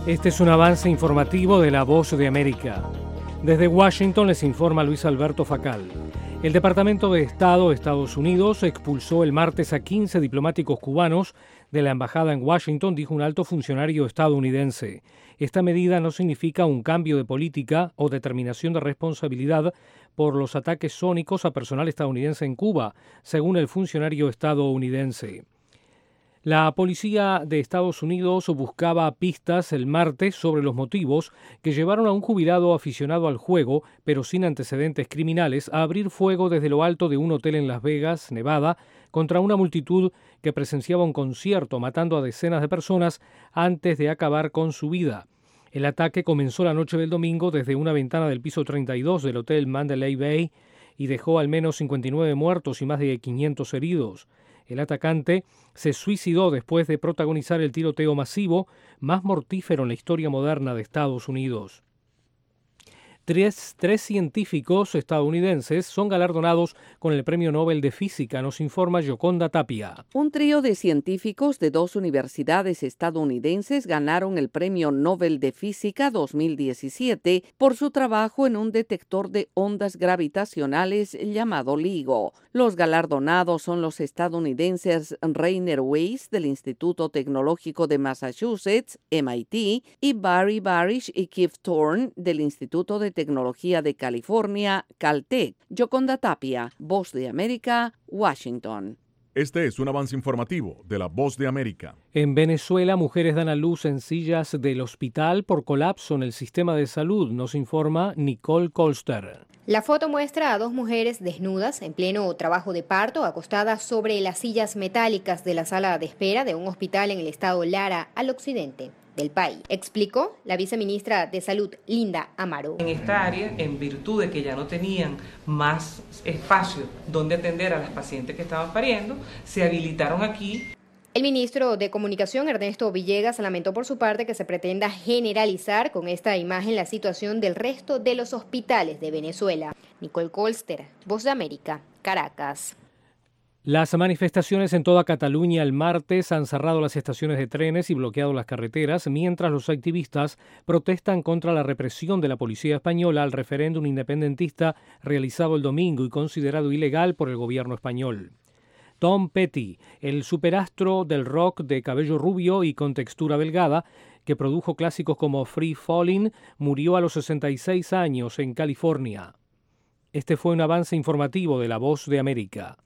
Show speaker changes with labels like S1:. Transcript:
S1: Este es un avance informativo de La Voz de América. Desde Washington les informa Luis Alberto Facal. El Departamento de Estado de Estados Unidos expulsó el martes a 15 diplomáticos cubanos de la embajada en Washington, dijo un alto funcionario estadounidense. Esta medida no significa un cambio de política o determinación de responsabilidad por los ataques sónicos a personal estadounidense en Cuba, según el funcionario estadounidense. La policía de Estados Unidos buscaba pistas el martes sobre los motivos que llevaron a un jubilado aficionado al juego, pero sin antecedentes criminales, a abrir fuego desde lo alto de un hotel en Las Vegas, Nevada, contra una multitud que presenciaba un concierto, matando a decenas de personas antes de acabar con su vida. El ataque comenzó la noche del domingo desde una ventana del piso 32 del hotel Mandalay Bay y dejó al menos 59 muertos y más de 500 heridos. El atacante se suicidó después de protagonizar el tiroteo masivo más mortífero en la historia moderna de Estados Unidos. Tres científicos estadounidenses son galardonados con el Premio Nobel de Física, nos informa Yoconda Tapia.
S2: Un trío de científicos de 2 universidades estadounidenses ganaron el Premio Nobel de Física 2017 por su trabajo en un detector de ondas gravitacionales llamado LIGO. Los galardonados son los estadounidenses Rainer Weiss del Instituto Tecnológico de Massachusetts, MIT, y Barry Barish y Keith Thorne del Instituto de Tecnología de California, Caltech. Yoconda Tapia, Voz de América, Washington.
S3: Este es un avance informativo de La Voz de América.
S1: En Venezuela, mujeres dan a luz en sillas del hospital por colapso en el sistema de salud, nos informa Nicole Colster.
S4: La foto muestra a 2 mujeres desnudas en pleno trabajo de parto, acostadas sobre las sillas metálicas de la sala de espera de un hospital en el estado Lara, al occidente del país, explicó la viceministra de Salud, Linda Amaro.
S5: En esta área, en virtud de que ya no tenían más espacio donde atender a las pacientes que estaban pariendo, se habilitaron aquí.
S4: El ministro de Comunicación, Ernesto Villegas, lamentó por su parte que se pretenda generalizar con esta imagen la situación del resto de los hospitales de Venezuela. Nicole Colster, Voz de América, Caracas.
S1: Las manifestaciones en toda Cataluña el martes han cerrado las estaciones de trenes y bloqueado las carreteras, mientras los activistas protestan contra la represión de la policía española al referéndum independentista realizado el domingo y considerado ilegal por el gobierno español. Tom Petty, el superastro del rock de cabello rubio y con textura delgada, que produjo clásicos como Free Fallin', murió a los 66 años en California. Este fue un avance informativo de La Voz de América.